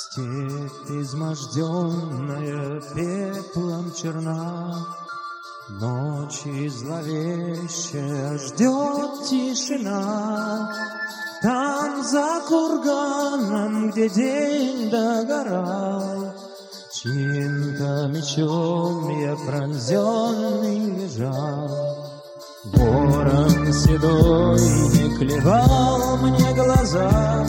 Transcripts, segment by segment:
Степь изможденная пеплом черна, ночи зловещая ждет тишина. Там за курганом, где день догорал, чьим-то мечом я пронзенный лежал. Ворон седой не клевал мне глаза,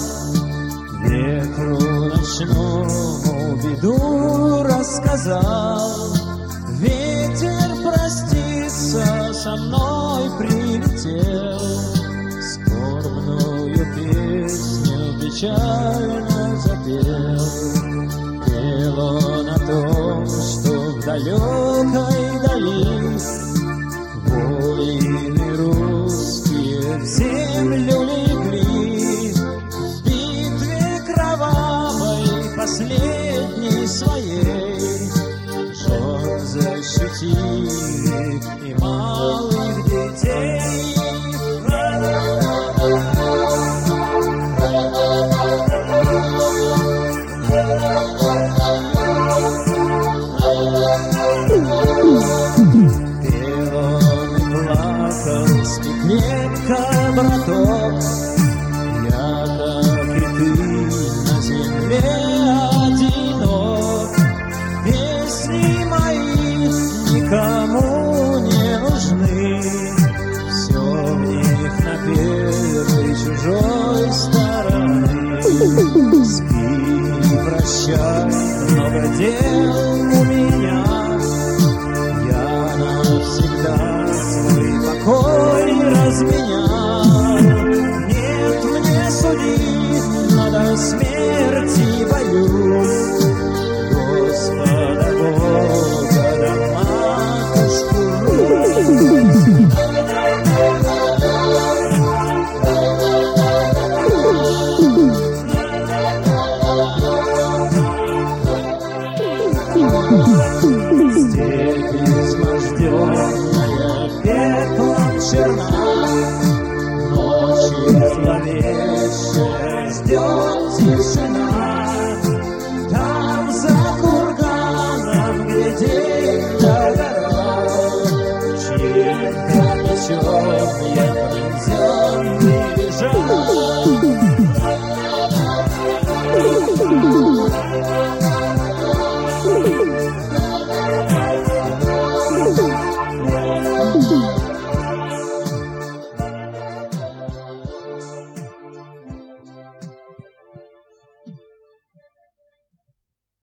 ветру ночному беду рассказал. Ветер проститься со мной прилетел, скорбную песню печально запел. Пел он о том, что в далекой дали воины русские в землю легли. В битве кровавой последней своей жен защитили и малых детей. Пел он и плакал крепко, браток, я, как и ты, на земле одинок. Песни мои никому не нужны, все в них напевы чужой стороны. Спи, прощай, много дел